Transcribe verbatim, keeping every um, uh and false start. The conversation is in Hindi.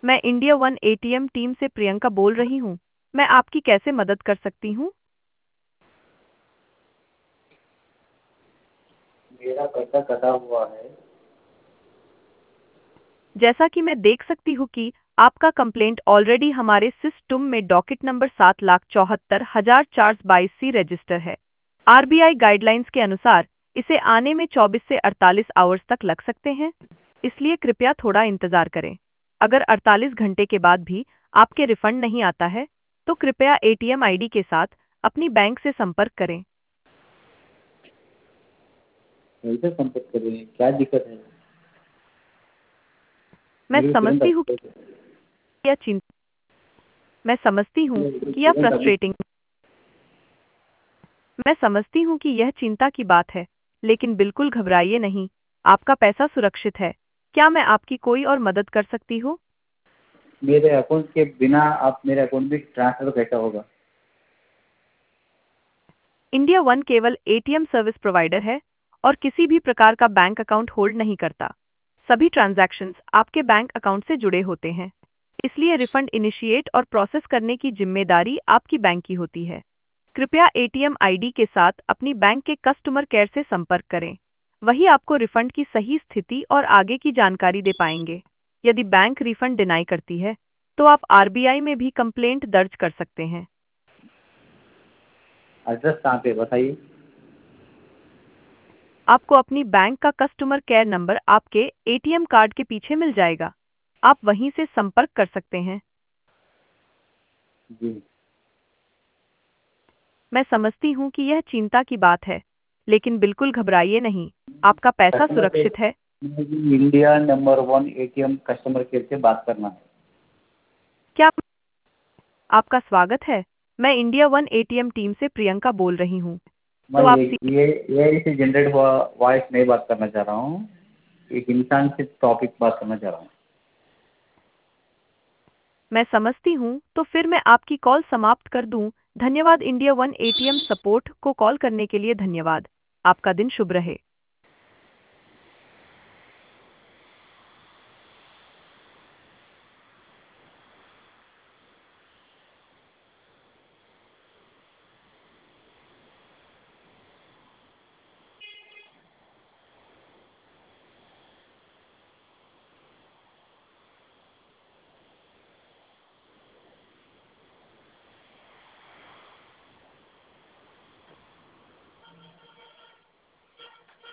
मैं इंडिया वन एटीएम टीम से प्रियंका बोल रही हूँ। मैं आपकी कैसे मदद कर सकती हूँ? मेरा पैसा कटा हुआ है। जैसा कि मैं देख सकती हूँ कि आपका कंप्लेंट ऑलरेडी हमारे सिस्टम में डॉकेट नंबर सात लाख चौहत्तर हजार चार सौ बाईस सी रजिस्टर है। आरबीआई गाइडलाइंस के अनुसार इसे आने में चौबीस से अड़तालीस आवर्स तक लग सकते हैं, इसलिए कृपया थोड़ा इंतजार करें। अगर अड़तालीस घंटे के बाद भी आपके रिफंड नहीं आता है, तो कृपया एटीएम आईडी के साथ अपनी बैंक से संपर्क करें। कैसे संपर्क करें, क्या दिक्कत है? मैं मेरे को तुरंत समझती हूँ अपडेट कि यह चिंता मैं समझती हूँ मेरे को कि यह तुरंत अपडेट फ्रस्ट्रेटिंग मैं समझती हूँ कि यह चिंता की बात है, लेकिन बिल्कुल घबराइए नहीं। आपका पैसा सुरक्षित है। क्या मैं आपकी कोई और मदद कर सकती हूँ? मेरे अकाउंट के बिना आप मेरे अकाउंट में ट्रांसफर कैसा होगा? इंडिया वन केवल एटीएम सर्विस प्रोवाइडर है और किसी भी प्रकार का बैंक अकाउंट होल्ड नहीं करता। सभी ट्रांजैक्शंस आपके बैंक अकाउंट से जुड़े होते हैं, इसलिए रिफंड इनिशिएट और प्रोसेस करने की जिम्मेदारी आपकी बैंक की होती है। कृपया एटीएम आईडी के साथ अपनी बैंक के कस्टमर केयर से संपर्क करें। वही आपको रिफंड की सही स्थिति और आगे की जानकारी दे पाएंगे। यदि बैंक रिफंड डिनाई करती है, तो आप आरबीआई में भी कंप्लेंट दर्ज कर सकते हैं। एड्रेस कहाँ पे बताइए? आपको अपनी बैंक का कस्टमर केयर नंबर आपके एटीएम कार्ड के पीछे मिल जाएगा। आप वहीं से संपर्क कर सकते हैं। जी। मैं समझती हूँ कि यह चिंता की बात है, लेकिन बिल्कुल घबराइए नहीं। आपका पैसा कस्टमर केयर, सुरक्षित है। मुझे India number one ATM customer care से बात करना है। क्या आपका स्वागत है? मैं इंडिया वन एटीएम टीम से प्रियंका बोल रही हूँ। मैं तो आप ये सी ये एआई से जनरेट हुआ वॉइस नहीं बात करना चाह रहा हूँ। एक इंसान से टॉपिक बात करना चाह रहा हूँ। मैं समझती हूँ, तो फिर मैं आपकी कॉल समाप्त कर दूँ। धन्यवाद। इंडिया वन एटीएम सपोर्ट को कॉल करने के लिए धन्यवाद। आपका दिन शुभ रहे।